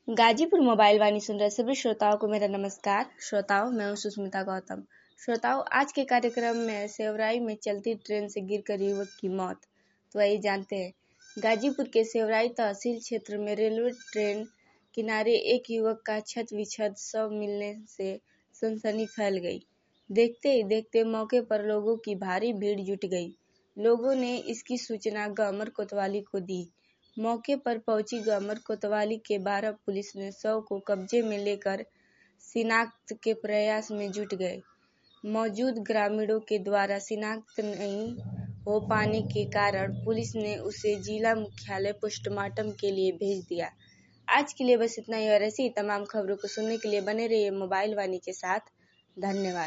Ghazipur mobile वाणी सुन रहे सभी श्रोताओं को मेरा नमस्कार। श्रोताओं, मैं हूं सुष्मिता गौतम। श्रोताओं, आज के कार्यक्रम में सेवराई में चलती ट्रेन से गिरकर युवक की मौत। तो आइए जानते हैं। गाजीपुर के सेवराई तहसील क्षेत्र में रेलवे ट्रेन किनारे एक युवक का छत विछद शव मिलने से सनसनी फैल गई। देखते ही देखते मौके पर लोगों की भारी भीड़ जुट गई। लोगों ने इसकी सूचना गमर कोतवाली को दी। मौके पर पहुंची गमर कोतवाली के 12 पुलिस ने शव को कब्जे में लेकर शिनाख्त के प्रयास में जुट गए। मौजूद ग्रामीणों के द्वारा शिनाख्त नहीं हो पाने के कारण पुलिस ने उसे जिला मुख्यालय पोस्टमार्टम के लिए भेज दिया। आज के लिए बस इतना ही और ऐसी ही तमाम खबरों को सुनने के लिए बने रहिए मोबाइल वाणी के साथ। धन्यवाद।